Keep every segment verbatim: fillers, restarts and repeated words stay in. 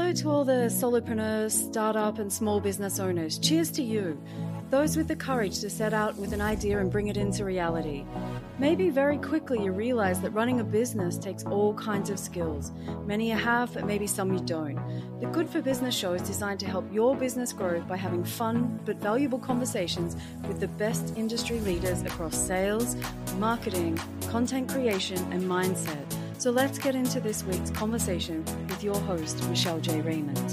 Hello to all the solopreneurs, startup and small business owners. Cheers to you. Those with the courage to set out with an idea and bring it into reality. Maybe very quickly you realize that running a business takes all kinds of skills. Many you have, but maybe some you don't. The Good for Business show is designed to help your business grow by having fun but valuable conversations with the best industry leaders across sales, marketing, content creation and mindset. So let's get into this week's conversation with your host, Michelle J. Raymond.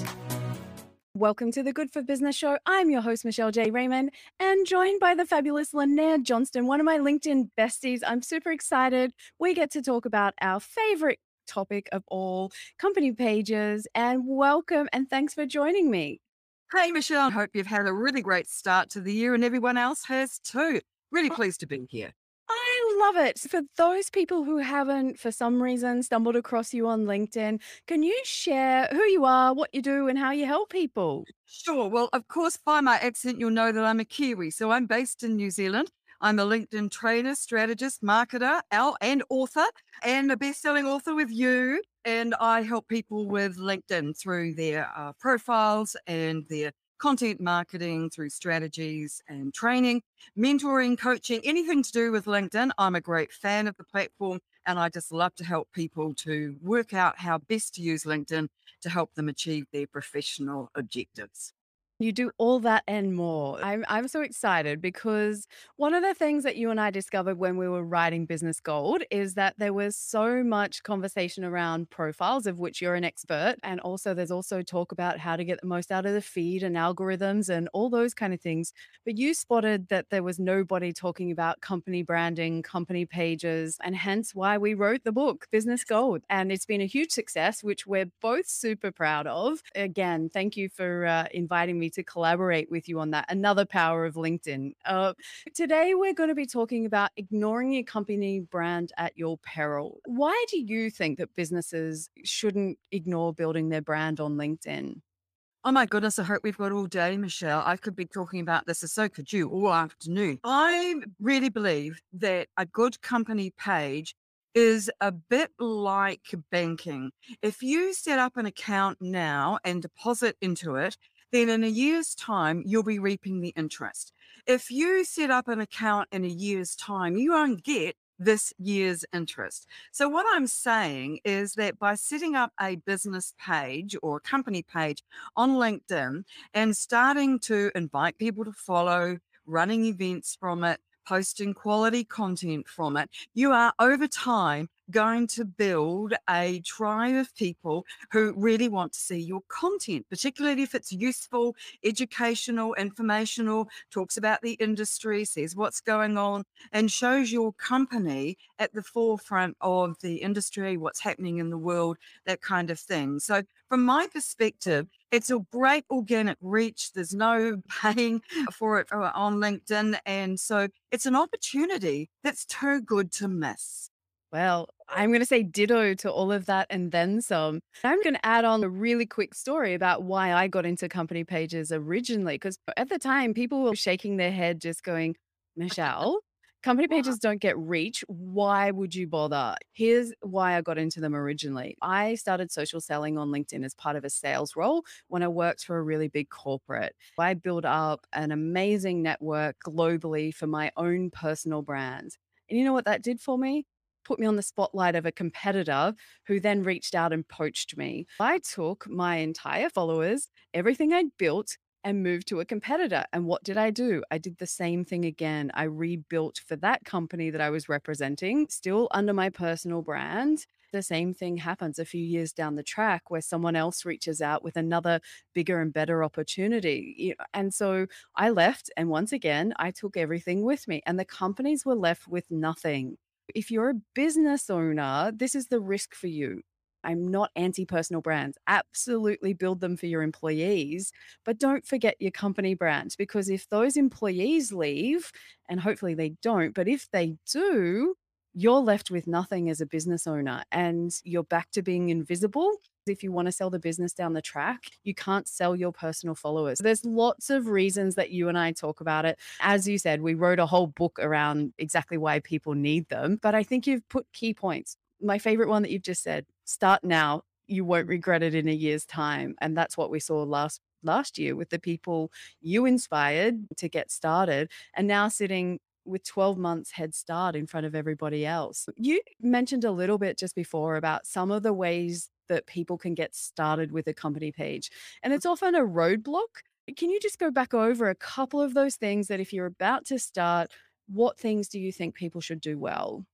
Welcome to the Good for Business show. I'm your host, Michelle J. Raymond, and joined by the fabulous Linnea Johnston, one of my LinkedIn besties. I'm super excited. We get to talk about our favorite topic of all, company pages, and welcome and thanks for joining me. Hey, Michelle. I hope you've had a really great start to the year and everyone else has too. Really pleased to be here. I love it. For those people who haven't, for some reason, stumbled across you on LinkedIn, can you share who you are, what you do, and how you help people? Sure. Well, of course, by my accent, you'll know that I'm a Kiwi. So I'm based in New Zealand. I'm a LinkedIn trainer, strategist, marketer, out and author, and a best-selling author with you. And I help people with LinkedIn through their uh, profiles and their content marketing, through strategies and training, mentoring, coaching, anything to do with LinkedIn. I'm a great fan of the platform, and I just love to help people to work out how best to use LinkedIn to help them achieve their professional objectives. You do all that and more. I'm I'm so excited because one of the things that you and I discovered when we were writing Business Gold is that there was so much conversation around profiles, of which you're an expert. And also there's also talk about how to get the most out of the feed and algorithms and all those kind of things. But you spotted that there was nobody talking about company branding, company pages, and hence why we wrote the book, Business Gold. And it's been a huge success, which we're both super proud of. Again, thank you for uh, inviting me to collaborate with you on that. Another power of LinkedIn. Uh, today, we're going to be talking about ignoring your company brand at your peril. Why do you think that businesses shouldn't ignore building their brand on LinkedIn? Oh my goodness, I hope we've got all day, Michelle. I could be talking about this, and so could you, all afternoon. I really believe that a good company page is a bit like banking. If you set up an account now and deposit into it, then in a year's time, you'll be reaping the interest. If you set up an account in a year's time, you won't get this year's interest. So what I'm saying is that by setting up a business page or a company page on LinkedIn and starting to invite people to follow, running events from it, posting quality content from it, you are over time going to build a tribe of people who really want to see your content, particularly if it's useful, educational, informational, talks about the industry, says what's going on, and shows your company at the forefront of the industry, what's happening in the world, that kind of thing. So from my perspective, it's a great organic reach. There's no paying for it on LinkedIn. And so it's an opportunity that's too good to miss. Well, I'm going to say ditto to all of that and then some. I'm going to add on a really quick story about why I got into company pages originally, because at the time, people were shaking their head just going, Michelle, company pages don't get reach. Why would you bother? Here's why I got into them originally. I started social selling on LinkedIn as part of a sales role when I worked for a really big corporate. I built up an amazing network globally for my own personal brand. And you know what that did for me? Put me on the spotlight of a competitor who then reached out and poached me. I took my entire followers, everything I'd built, and moved to a competitor. And what did I do? I did the same thing again. I rebuilt for that company that I was representing, still under my personal brand. The same thing happens a few years down the track where someone else reaches out with another bigger and better opportunity. And so I left, and once again, I took everything with me, and the companies were left with nothing. If you're a business owner, this is the risk for you. I'm not anti-personal brands. Absolutely build them for your employees, but don't forget your company brand, because if those employees leave, and hopefully they don't, but if they do, you're left with nothing as a business owner and you're back to being invisible. If you want to sell the business down the track, you can't sell your personal followers. There's lots of reasons that you and I talk about it. As you said, we wrote a whole book around exactly why people need them, but I think you've put key points. My favorite one that you've just said, start now. you won't regret it in a year's time. And that's what we saw last last year with the people you inspired to get started and now sitting with twelve months head start in front of everybody else. You mentioned a little bit just before about some of the ways that people can get started with a company page, and it's often a roadblock. Can you just go back over a couple of those things that if you're about to start, what things do you think people should do well?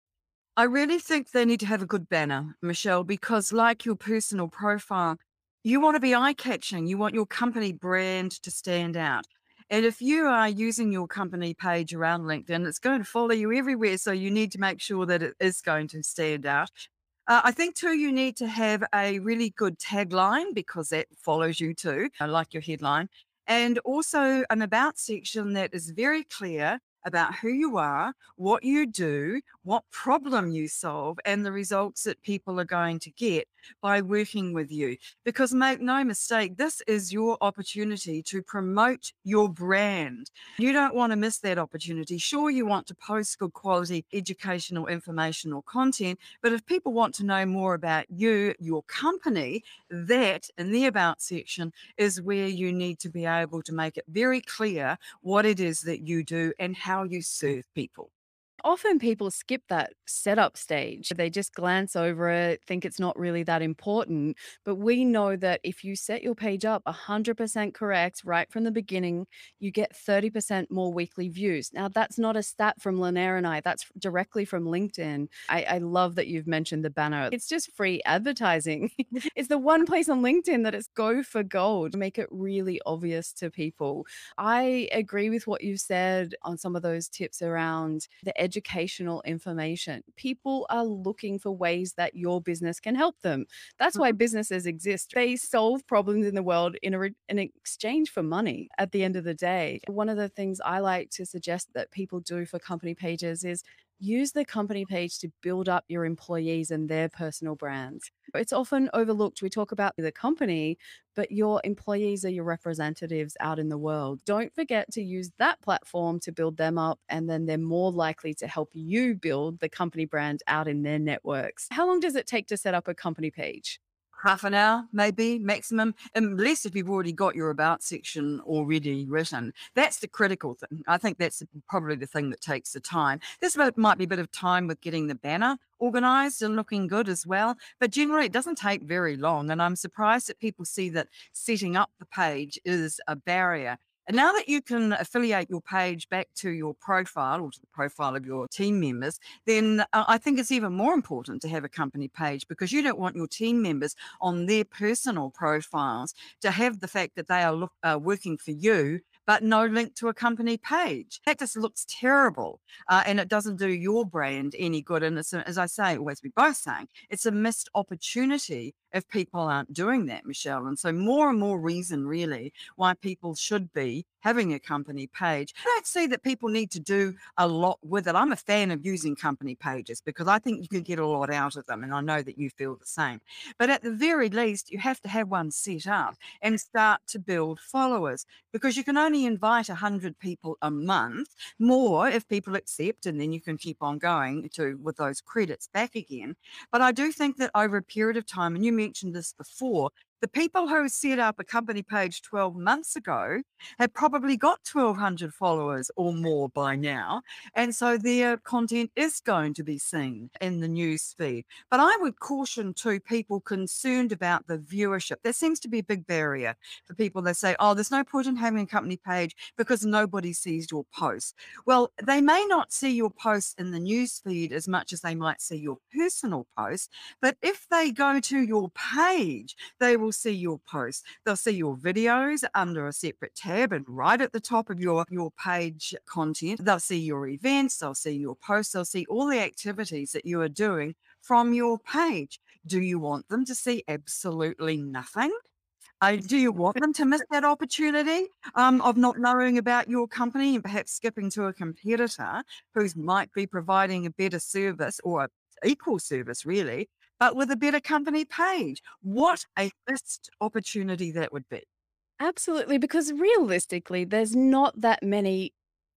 I really think they need to have a good banner, Michelle, because like your personal profile, you want to be eye catching. You want your company brand to stand out. And if you are using your company page around LinkedIn, it's going to follow you everywhere. So you need to make sure that it is going to stand out. Uh, I think too, you need to have a really good tagline because that follows you too, I like your headline. And also an about section that is very clear about who you are, what you do, what problem you solve, and the results that people are going to get by working with you. Because make no mistake, this is your opportunity to promote your brand. You don't want to miss that opportunity. Sure, you want to post good quality educational, informational content, but if people want to know more about you, your company, that in the about section is where you need to be able to make it very clear what it is that you do and how you serve people. Often people skip that setup stage. They just glance over it, think it's not really that important. But we know that if you set your page up one hundred percent correct right from the beginning, you get thirty percent more weekly views. Now, that's not a stat from Linaire and I, that's directly from LinkedIn. I, I love that you've mentioned the banner. It's just free advertising. It's the one place on LinkedIn that it's go for gold, make it really obvious to people. I agree with what you said on some of those tips around the educational information. People are looking for ways that your business can help them. That's why businesses exist. They solve problems in the world in, a re- in exchange for money at the end of the day. One of the things I like to suggest that people do for company pages is use the company page to build up your employees and their personal brands. It's often overlooked. We talk about the company, but your employees are your representatives out in the world. Don't forget to use that platform to build them up, and then they're more likely to help you build the company brand out in their networks. How long does it take to set up a company page? Half an hour, maybe maximum, unless if you've already got your about section already written. That's the critical thing. I think that's probably the thing that takes the time. There's about, might be a bit of time with getting the banner organized and looking good as well, but generally it doesn't take very long. And I'm surprised that people see that setting up the page is a barrier. And now that you can affiliate your page back to your profile or to the profile of your team members, then uh, I think it's even more important to have a company page because you don't want your team members on their personal profiles to have the fact that they are look, uh, working for you, but no link to a company page. That just looks terrible uh, and it doesn't do your brand any good. And it's, a, as I say, or as we both saying, it's a missed opportunity if people aren't doing that, Michelle. And so more and more reason really why people should be having a company page. I don't see that people need to do a lot with it. I'm a fan of using company pages because I think you can get a lot out of them. And I know that you feel the same. But at the very least, you have to have one set up and start to build followers because you can only invite one hundred people a month, more if people accept, and then you can keep on going to with those credits back again. But I do think that over a period of time, and you mentioned this before, the people who set up a company page twelve months ago have probably got twelve hundred followers or more by now. And so their content is going to be seen in the news feed. But I would caution too people concerned about the viewership. There seems to be a big barrier for people that say, oh, there's no point in having a company page because nobody sees your posts. Well, they may not see your posts in the news feed as much as they might see your personal posts. But if they go to your page, they will see your posts. They'll see your videos under a separate tab and right at the top of your, your page content. They'll see your events, they'll see your posts, they'll see all the activities that you are doing from your page. Do you want them to see absolutely nothing? Uh, do you want them to miss that opportunity um, of not knowing about your company and perhaps skipping to a competitor who might be providing a better service or a equal service, really, but with a better company page? What a missed opportunity that would be. Absolutely, because realistically, there's not that many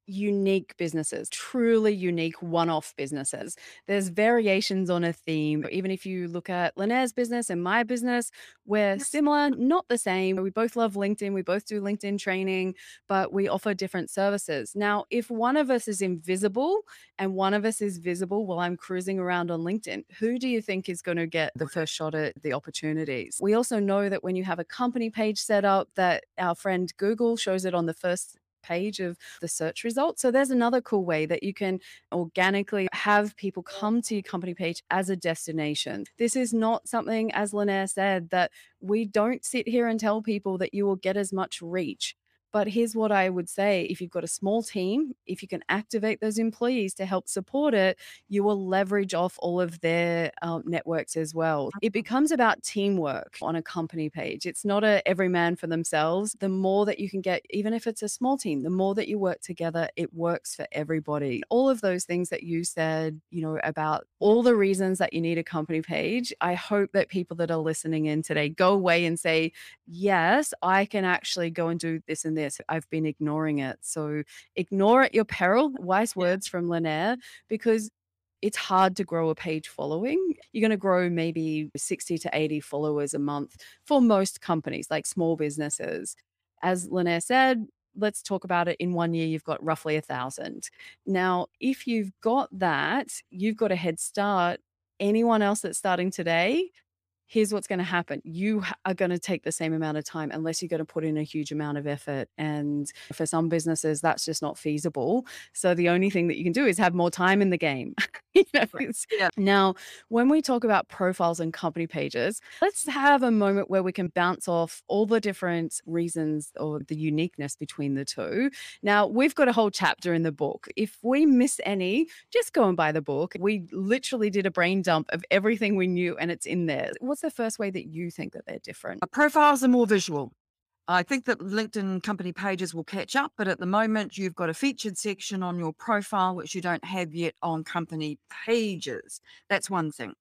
unique businesses, truly unique one-off businesses. There's variations on a theme. Even if you look at Linnell's business and my business, we're Yes. similar, not the same. We both love LinkedIn. We both do LinkedIn training, but we offer different services. Now, if one of us is invisible and one of us is visible while I'm cruising around on LinkedIn, who do you think is going to get the first shot at the opportunities? We also know that when you have a company page set up, that our friend Google shows it on the first page of the search results. So there's another cool way that you can organically have people come to your company page as a destination. This is not something, as Linnea said, that we don't sit here and tell people that you will get as much reach. But here's what I would say. If you've got a small team, if you can activate those employees to help support it, you will leverage off all of their um, networks as well. It becomes about teamwork on a company page. It's not a every man for themselves. The more that you can get, even if it's a small team, the more that you work together, it works for everybody. All of those things that you said, you know, about all the reasons that you need a company page, I hope that people that are listening in today go away and say, yes, I can actually go and do this and this. I've been ignoring it. So ignore at your peril. Wise Yeah. words from Lynette, because it's hard to grow a page following. You're going to grow maybe sixty to eighty followers a month for most companies, like small businesses. As Lynette said, let's talk about it. In one year, you've got roughly a thousand. Now, if you've got that, you've got a head start. Anyone else that's starting today, here's what's going to happen. You h- are going to take the same amount of time unless you're going to put in a huge amount of effort. And for some businesses, that's just not feasible. So the only thing that you can do is have more time in the game. You know, Right. it's- Yeah. Now, when we talk about profiles and company pages, let's have a moment where we can bounce off all the different reasons or the uniqueness between the two. Now, we've got a whole chapter in the book. If we miss any, just go and buy the book. We literally did a brain dump of everything we knew and it's in there. What's the first way that you think that they're different? Uh, Profiles are more visual. I think that LinkedIn company pages will catch up, but at the moment, you've got a featured section on your profile, which you don't have yet on company pages. That's one thing.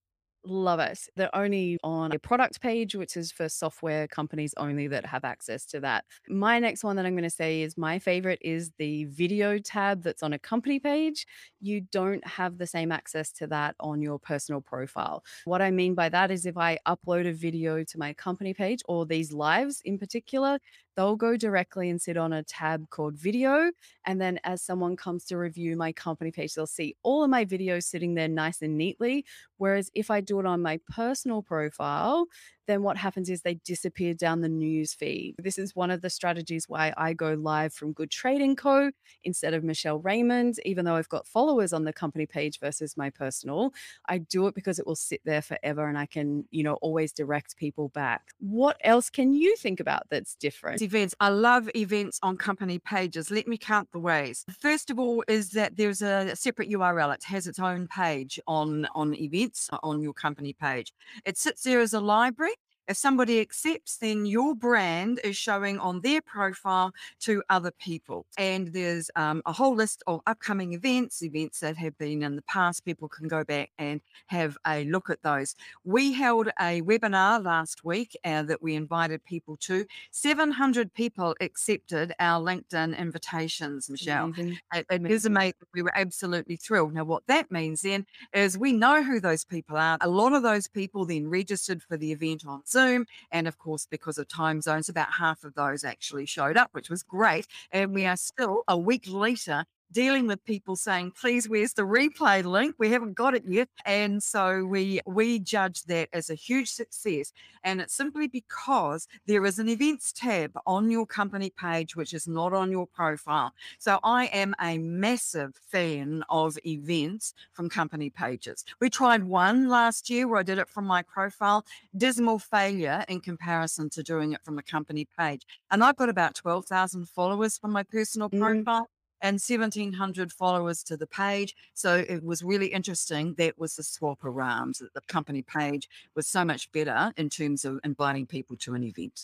Love it. They're only on a product page, which is for software companies only that have access to that. My next one that I'm going to say is my favorite is the video tab that's on a company page. You don't have the same access to that on your personal profile. What I mean by that is if I upload a video to my company page or these lives in particular, they'll go directly and sit on a tab called video. And then as someone comes to review my company page, they'll see all of my videos sitting there nice and neatly. Whereas if I do it on my personal profile, then what happens is they disappear down the news feed. This is one of the strategies why I go live from Good Trading Co. instead of Michelle Raymond, even though I've got followers on the company page versus my personal. I do it because it will sit there forever and I can, you know, always direct people back. What else can you think about that's different? Events. I love events on company pages. Let me count the ways. First of all, is that there's a separate U R L. It has its own page on, on events on your company page. It sits there as a library. If somebody accepts, then your brand is showing on their profile to other people. And there's um, a whole list of upcoming events, events that have been in the past. People can go back and have a look at those. We held a webinar last week uh, that we invited people to. seven hundred people accepted our LinkedIn invitations, Michelle. Amazing. It, it is amazing. We were absolutely thrilled. Now, what that means then is we know who those people are. A lot of those people then registered for the event on Zoom. And of course, because of time zones, about half of those actually showed up, which was great. And we are still a week later dealing with people saying, please, where's the replay link? We haven't got it yet. And so we we judge that as a huge success. And it's simply because there is an events tab on your company page, which is not on your profile. So I am a massive fan of events from company pages. We tried one last year where I did it from my profile. Dismal failure in comparison to doing it from a company page. And I've got about twelve thousand followers from my personal Mm. profile and seventeen hundred followers to the page. So it was really interesting. That was the swap around. That the company page was so much better in terms of inviting people to an event.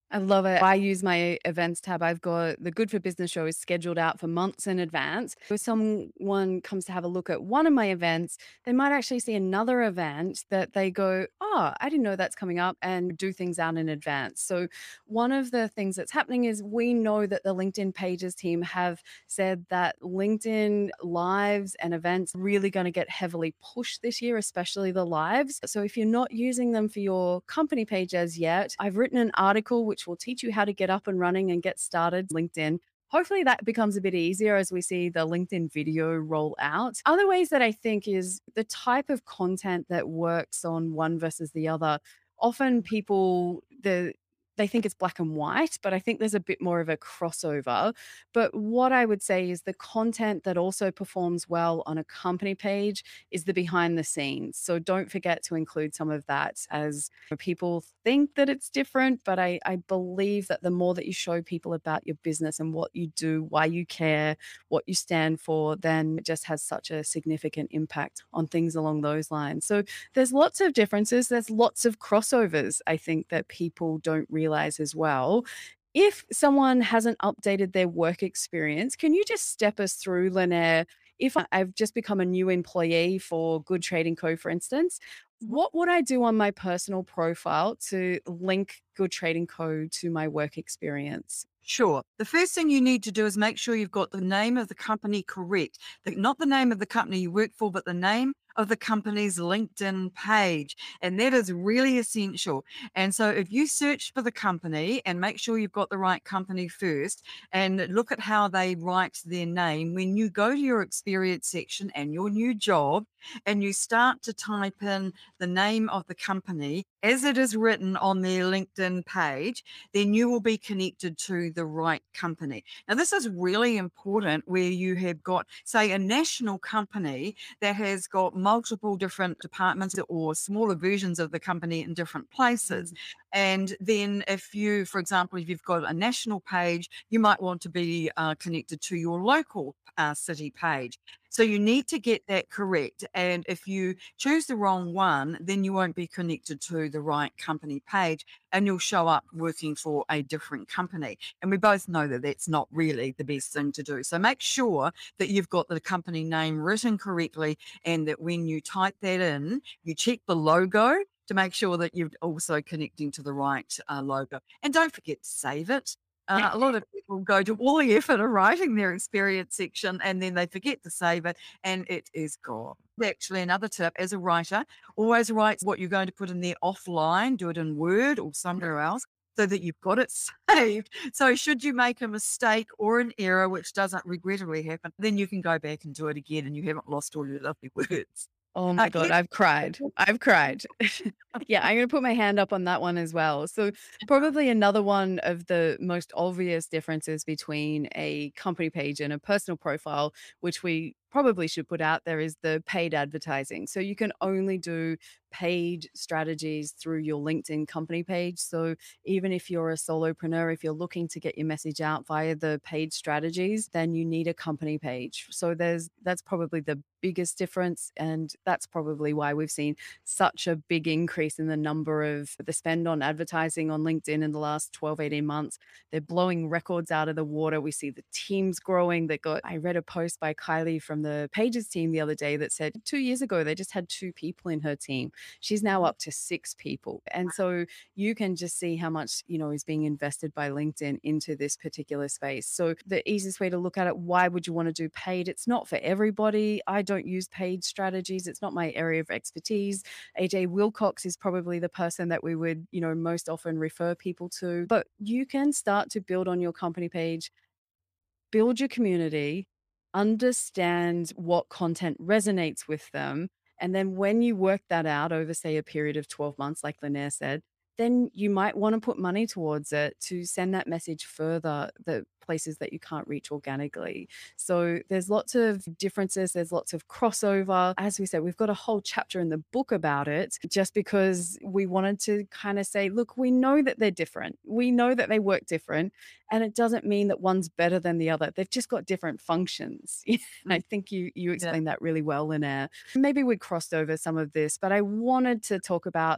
I love it. I use my events tab. I've got the Good for Business show is scheduled out for months in advance. If someone comes to have a look at one of my events, they might actually see another event that they go, oh, I didn't know that's coming up, and do things out in advance. So, one of the things that's happening is we know that the LinkedIn Pages team have said that LinkedIn lives and events really going to get heavily pushed this year, especially the lives. So, if you're not using them for your company page as yet, I've written an article which will teach you how to get up and running and get started LinkedIn. Hopefully that becomes a bit easier as we see the LinkedIn video roll out. Other ways that I think is the type of content that works on one versus the other. Often people the they think it's black and white, but I think there's a bit more of a crossover. But what I would say is the content that also performs well on a company page is the behind the scenes. So don't forget to include some of that, as people think that it's different, but I, I believe that the more that you show people about your business and what you do, why you care, what you stand for, then it just has such a significant impact on things along those lines. So there's lots of differences. There's lots of crossovers, I think, that people don't realize as well. If someone hasn't updated their work experience, can you just step us through, Linaire? If I've just become a new employee for Good Trading Co., for instance, what would I do on my personal profile to link Good Trading Co. to my work experience? Sure. The first thing you need to do is make sure you've got the name of the company correct. The- not the name of the company you work for, but the name of the company's LinkedIn page. And that is really essential. And so if you search for the company and make sure you've got the right company first and look at how they write their name, when you go to your experience section and your new job and you start to type in the name of the company as it is written on their LinkedIn page, then you will be connected to the right company. Now, this is really important where you have got, say, a national company that has got multiple different departments or smaller versions of the company in different places. Mm. And then if you, for example, if you've got a national page, you might want to be uh, connected to your local uh, city page. So you need to get that correct. And if you choose the wrong one, then you won't be connected to the right company page and you'll show up working for a different company. And we both know that that's not really the best thing to do. So make sure that you've got the company name written correctly and that when you type that in, you check the logo to make sure that you're also connecting to the right uh, logo. And don't forget to save it. Uh, a lot of people go to all the effort of writing their experience section and then they forget to save it and it is gone. Actually, another tip as a writer, always write what you're going to put in there offline, do it in Word or somewhere else so that you've got it saved. So should you make a mistake or an error, which doesn't regrettably happen, then you can go back and do it again and you haven't lost all your lovely words. Oh Uh, my God, yes. I've cried. I've cried. Yeah, I'm gonna put my hand up on that one as well. So probably another one of the most obvious differences between a company page and a personal profile, which we probably should put out there, is the paid advertising. So you can only do paid strategies through your LinkedIn company page. So even if you're a solopreneur, if you're looking to get your message out via the paid strategies, then you need a company page. So there's that's probably the biggest difference. And that's probably why we've seen such a big increase in the number of the spend on advertising on LinkedIn in the last twelve, eighteen months. They're blowing records out of the water. We see the teams growing. They got, I read a post by Kylie from the Pages team the other day that said two years ago, they just had two people in her team. She's now up to six people. And so you can just see how much, you know, is being invested by LinkedIn into this particular space. So the easiest way to look at it, why would you want to do paid? It's not for everybody. I don't use paid strategies. It's not my area of expertise. A J Wilcox is probably the person that we would, you know, most often refer people to. But you can start to build on your company page, build your community, understand what content resonates with them. And then when you work that out over, say, a period of twelve months, like Linaire said, then you might want to put money towards it to send that message further, the places that you can't reach organically. So there's lots of differences. There's lots of crossover. As we said, we've got a whole chapter in the book about it just because we wanted to kind of say, look, we know that they're different. We know that they work different. And it doesn't mean that one's better than the other. They've just got different functions. And I think you you Yeah. explained that really well, Linaire. Maybe we crossed over some of this, but I wanted to talk about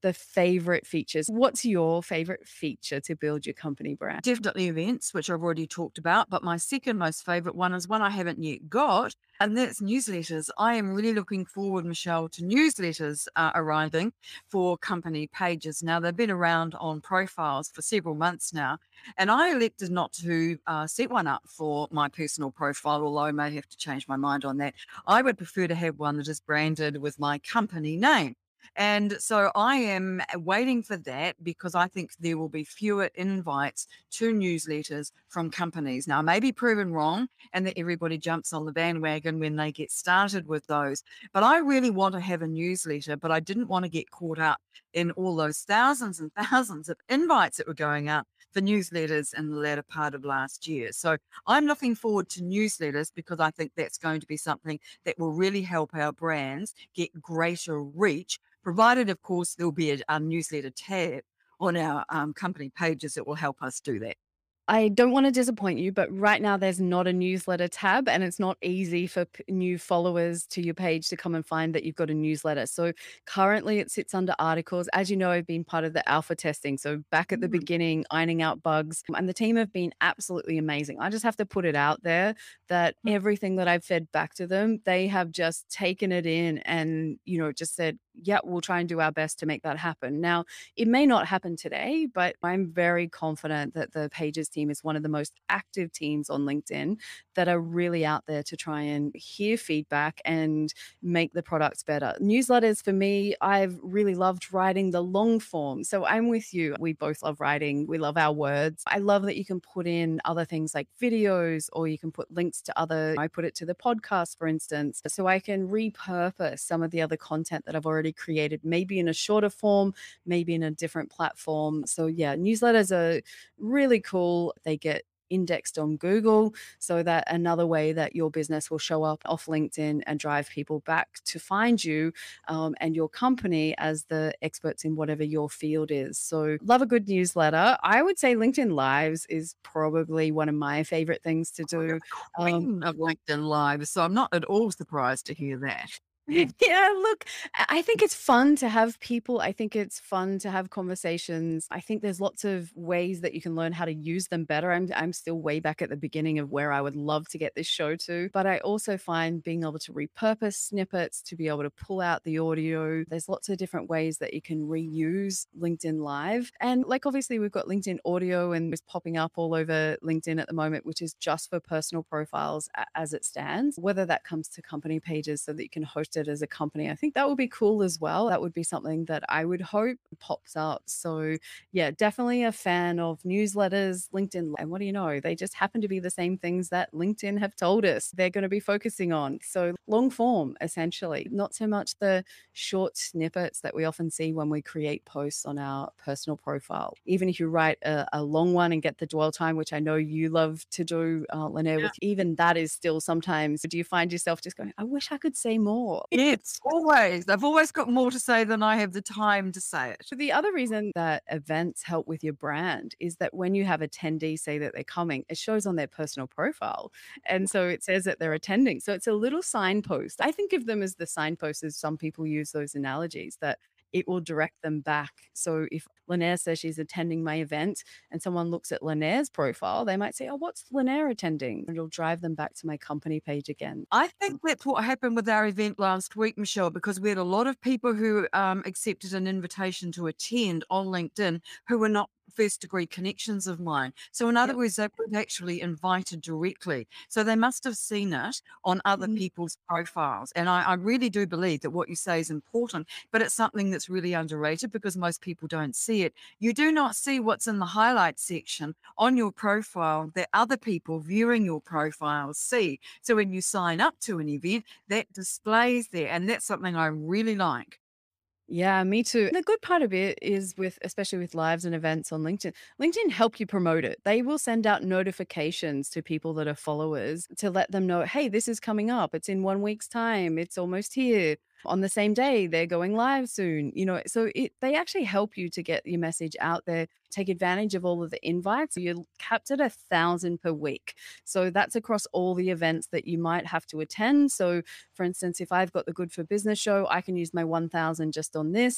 the favorite features. What's your favorite feature to build your company brand? Definitely events, which I've already talked about. But my second most favorite one is one I haven't yet got, and that's newsletters. I am really looking forward, Michelle, to newsletters uh, arriving for company pages. Now, they've been around on profiles for several months now, and I elected not to uh, set one up for my personal profile, although I may have to change my mind on that. I would prefer to have one that is branded with my company name. And so I am waiting for that because I think there will be fewer invites to newsletters from companies. Now, I may be proven wrong and that everybody jumps on the bandwagon when they get started with those. But I really want to have a newsletter, but I didn't want to get caught up in all those thousands and thousands of invites that were going out for newsletters in the latter part of last year. So I'm looking forward to newsletters because I think that's going to be something that will really help our brands get greater reach, provided, of course, there'll be a, a newsletter tab on our um, company pages that will help us do that. I don't want to disappoint you, but right now there's not a newsletter tab, and it's not easy for p- new followers to your page to come and find that you've got a newsletter. So currently it sits under articles. As you know, I've been part of the alpha testing. So back at the Mm, beginning, ironing out bugs, and the team have been absolutely amazing. I just have to put it out there that mm, everything that I've fed back to them, they have just taken it in and, you know, just said, yeah, we'll try and do our best to make that happen. Now, it may not happen today, but I'm very confident that the Pages team is one of the most active teams on LinkedIn that are really out there to try and hear feedback and make the products better. Newsletters for me, I've really loved writing the long form. So I'm with you. We both love writing. We love our words. I love that you can put in other things like videos, or you can put links to other, I put it to the podcast, for instance, so I can repurpose some of the other content that I've already created, maybe in a shorter form, maybe in a different platform. So yeah, newsletters are really cool. They get indexed on Google, so that another way that your business will show up off LinkedIn and drive people back to find you um, and your company as the experts in whatever your field is. So love a good newsletter. I would say LinkedIn Lives is probably one of my favorite things to oh, you're do. the Um, queen of LinkedIn Live, so I'm not at all surprised to hear that. Yeah, look, I I think it's fun to have people. I think it's fun to have conversations. I think there's lots of ways that you can learn how to use them better. I'm I'm still way back at the beginning of where I would love to get this show to, but I also find being able to repurpose snippets, to be able to pull out the audio. There's lots of different ways that you can reuse LinkedIn Live. And like obviously we've got LinkedIn Audio and it's popping up all over LinkedIn at the moment, which is just for personal profiles a- as it stands. Whether that comes to company pages so that you can host it as a company, I think that would be cool as well. That would be something that I would hope pops up. So yeah, definitely a fan of newsletters, LinkedIn. And what do you know? They just happen to be the same things that LinkedIn have told us they're going to be focusing on. So long form, essentially, not so much the short snippets that we often see when we create posts on our personal profile. Even if you write a, a long one and get the dwell time, which I know you love to do, uh, Lene, with even that is still sometimes, do you find yourself just going, I wish I could say more? Yes, always. I've always got more to say than I have the time to say it. So the other reason that events help with your brand is that when you have attendees say that they're coming, it shows on their personal profile. And so it says that they're attending. So it's a little signpost. I think of them as the signposts, as some people use those analogies, that it will direct them back. So if Linaire says she's attending my event and someone looks at Linaire's profile, they might say, oh, what's Linaire attending? And it'll drive them back to my company page again. I think that's what happened with our event last week, Michelle, because we had a lot of people who um, accepted an invitation to attend on LinkedIn who were not first degree connections of mine. So, in other Yep. words, they weren't actually invited directly. So, they must have seen it on other Mhm. people's profiles. And I, I really do believe that what you say is important, but it's something that's really underrated because most people don't see it. You do not see what's in the highlight section on your profile that other people viewing your profile see. So when you sign up to an event, that displays there. And that's something I really like. Yeah, me too. The good part of it is with, especially with lives and events on LinkedIn, LinkedIn help you promote it. They will send out notifications to people that are followers to let them know, hey, this is coming up. It's in one week's time. It's almost here. On the same day, they're going live soon. You know, so it they actually help you to get your message out there. Take advantage of all of the invites. You're capped at a thousand per week. So that's across all the events that you might have to attend. So for instance, if I've got the Good for Business show, I can use my one thousand just on this.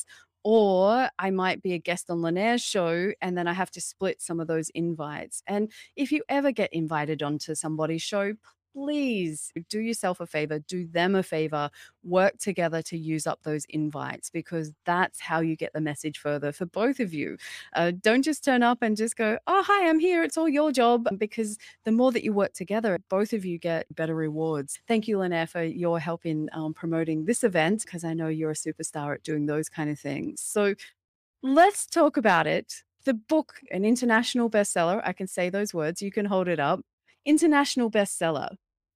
Or I might be a guest on Linnaire's show and then I have to split some of those invites. And if you ever get invited onto somebody's show, please do yourself a favor, do them a favor, work together to use up those invites because that's how you get the message further for both of you. Uh, don't just turn up and just go, oh, hi, I'm here. It's all your job. Because the more that you work together, both of you get better rewards. Thank you, Linnaire, for your help in um, promoting this event because I know you're a superstar at doing those kind of things. So let's talk about it. The book, an international bestseller. I can say those words. You can hold it up. International bestseller.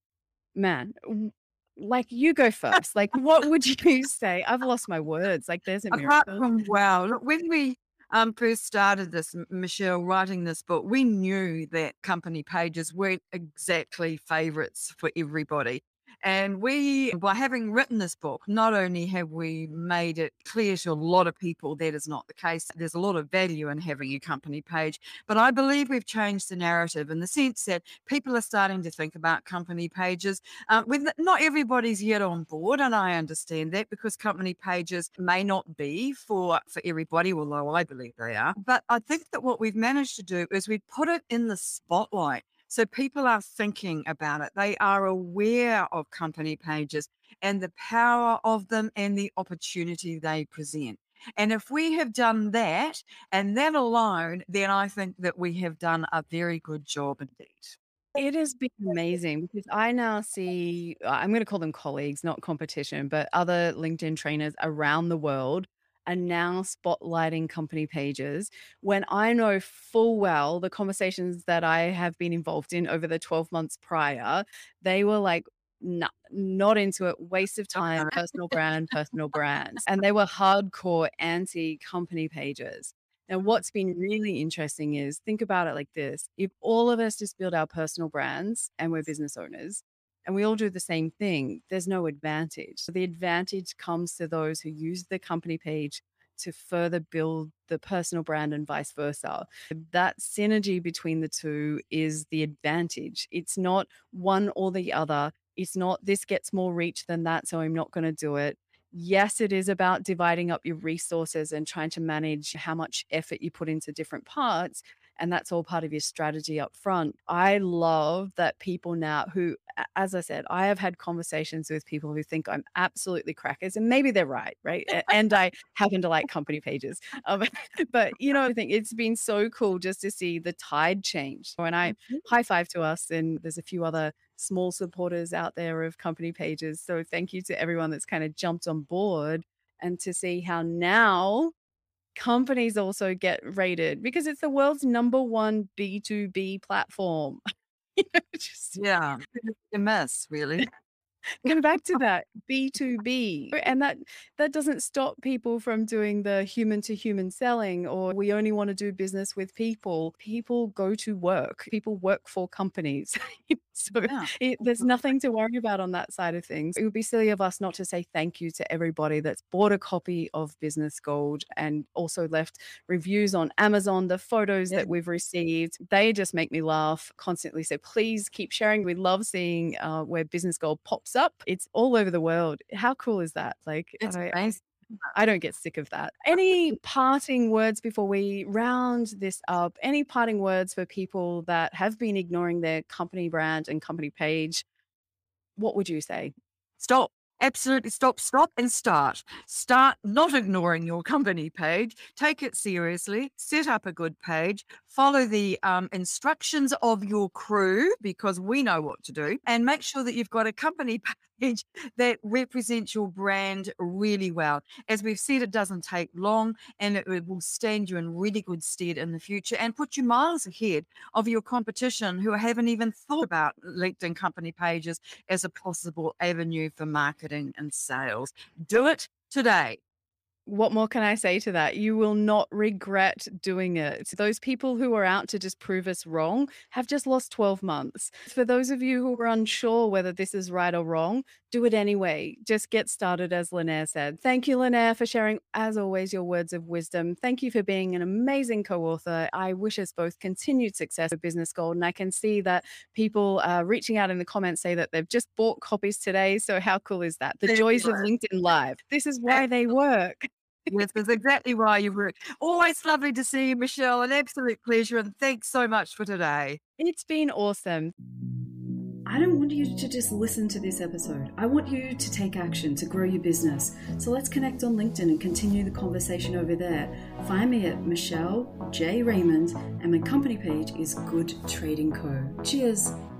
Man, w like, you go first. Like, what would you say? I've lost my words. Like, there's a Apart miracle. from wow, look, when we um, first started this, M- Michelle, writing this book, we knew that company pages weren't exactly favorites for everybody. And we, by having written this book, not only have we made it clear to a lot of people that is not the case, there's a lot of value in having a company page, but I believe we've changed the narrative in the sense that people are starting to think about company pages um, with not everybody's yet on board, and I understand that because company pages may not be for for everybody, although I believe they are. But I think that what we've managed to do is we put it in the spotlight. So people are thinking about it. They are aware of company pages and the power of them and the opportunity they present. And if we have done that and that alone, then I think that we have done a very good job indeed. It has been amazing because I now see, uh, I'm going to call them colleagues, not competition, but other LinkedIn trainers around the world are now spotlighting company pages when I know full well the conversations that I have been involved in over the twelve months prior, they were like, "Nah, not into it, waste of time, personal brand, personal brands." And they were hardcore anti company pages. Now, what's been really interesting is think about it like this. If all of us just build our personal brands and we're business owners and we all do the same thing, there's no advantage. So the advantage comes to those who use the company page to further build the personal brand and vice versa. That synergy between the two is the advantage. It's not one or the other. It's not this gets more reach than that, so I'm not going to do it. Yes, it is about dividing up your resources and trying to manage how much effort you put into different parts. And that's all part of your strategy up front. I love that people now who, a- as I said, I have had conversations with people who think I'm absolutely crackers, and maybe they're right, right? A- And I happen to like company pages. Um, but, you know, I think it's been so cool just to see the tide change. When I Mhm. high five to us, and there's a few other small supporters out there of company pages. So thank you to everyone that's kind of jumped on board and to see how now companies also get rated because it's the world's number one B two B platform. You know, just Yeah, a mess, really. Go back to that B two B. And that that doesn't stop people from doing the human to human selling or we only want to do business with people. People go to work. People work for companies. So Yeah. it, there's nothing to worry about on that side of things. It would be silly of us not to say thank you to everybody that's bought a copy of Business Gold and also left reviews on Amazon, the photos Yeah. that we've received. They just make me laugh constantly. So please keep sharing. We love seeing uh, where Business Gold pops up. It's all over the world. How cool is that? Like, It's I, amazing. I don't get sick of that. Any parting words before we round this up? Any parting words for people that have been ignoring their company brand and company page? What would you say? Stop. Absolutely stop, stop and start. Start not ignoring your company page. Take it seriously. Set up a good page. Follow the um, instructions of your crew because we know what to do. And make sure that you've got a company page that represents your brand really well. As we've said, it doesn't take long and it it will stand you in really good stead in the future and put you miles ahead of your competition who haven't even thought about LinkedIn company pages as a possible avenue for marketing and sales. Do it today. What more can I say to that? You will not regret doing it. Those people who are out to just prove us wrong have just lost twelve months. For those of you who are unsure whether this is right or wrong, do it anyway. Just get started, as Linnaire said. Thank you, Linnaire, for sharing, as always, your words of wisdom. Thank you for being an amazing co author. I wish us both continued success with Business Gold. And I can see that people uh, reaching out in the comments say that they've just bought copies today. So, how cool is that? The joys of LinkedIn Live. This is why they work. Yes, that's exactly why you were. Always lovely to see you, Michelle. An absolute pleasure. And thanks so much for today. It's been awesome. I don't want you to just listen to this episode. I want you to take action to grow your business. So let's connect on LinkedIn and continue the conversation over there. Find me at Michelle J. Raymond, and my company page is Good Trading Co. Cheers.